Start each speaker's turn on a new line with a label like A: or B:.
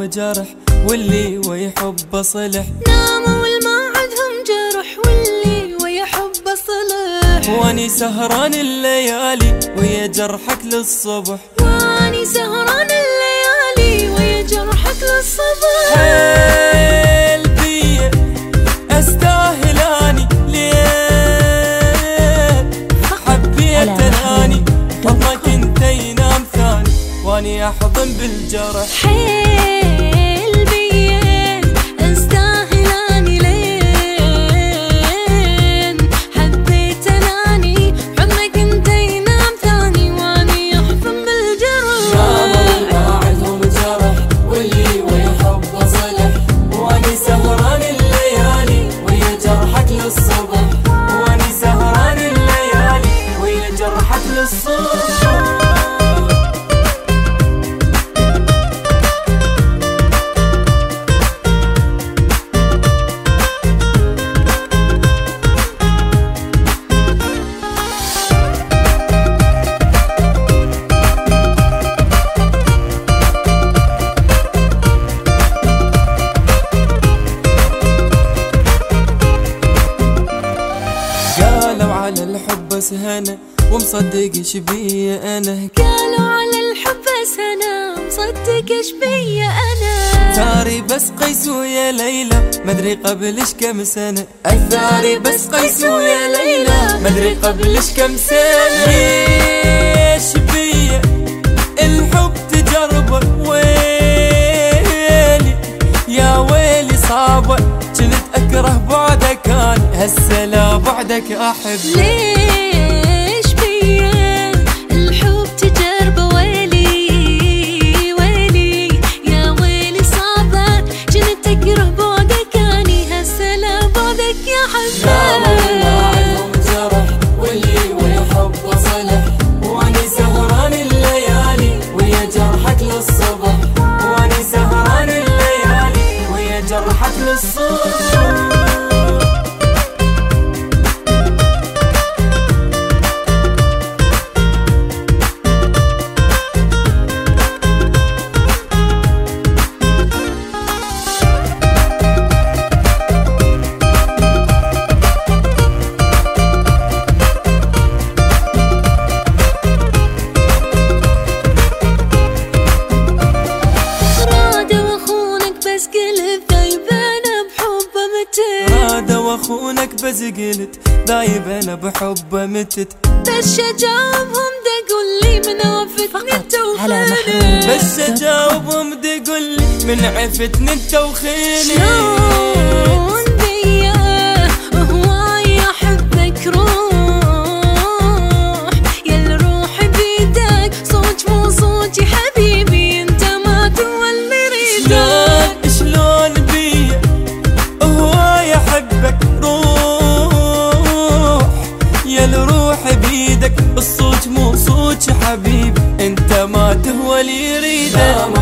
A: جرح واللي ويحب صلح،
B: ناموا والما عندهم جرح واللي ويحب صلح.
A: واني سهران الليالي ويا جرحك للصبح،
B: واني سهران الليالي ويا جرحك للصبح.
A: حيل بيا استاهل اني ليه حبيت اناني، حضنك انت ينام ثاني واني احضن بالجرح.
B: حيل بيا استاهل اني لين حبيت اناني، حضنك انت ينام ثاني واني احضن بالجرح.
A: ناموا وبعدهم جرح واللي ويحب صلح، واني سهران الليالي ويا جرحك للصبح، واني سهران الليالي ويا جرحك للصبح. على الحب سهنا ومصدقش بيا انا،
B: قالوا على الحب سنة مصدقش بيا انا.
A: ثاري بس قيس ويا ليلى مدري قبلش كم سنة، الثاري بس قيس ويا ليلى مدري قبلش كم سنة. ليش بيا الحب تجربه ويلي يا ويلي صعبه، كنت اكره بعدك انا هسه لا بعدك احب.
B: ليش بيا الحب تجربه ويلي ويلي يا ويلي صعبه، كنت اكره بعدك اني هسه لا بعدك يا حبيبي.
A: ناموا وبعدهم جرح واللي ويحب صلح، واني سهران الليالي ويا جرحك للصبح، واني سهران الليالي ويا جرحك للصبح. واخونك بس قلت دايب انا بحبه متت،
B: بس اجاوبهم دقولي من عفتني انت وخيني،
A: بس اجاوبهم دقولي من عفتني انت وخيني.
B: شلون بيا هواي احبك روح يا الروح بيدك، صوت مو صوتي حبيبي انت ما تولي ريدك.
A: شلون بيا هواي احبك روح يا الروح بيدك، الصوت مو صوت حبيبي انت ما تهوى لي ريدك.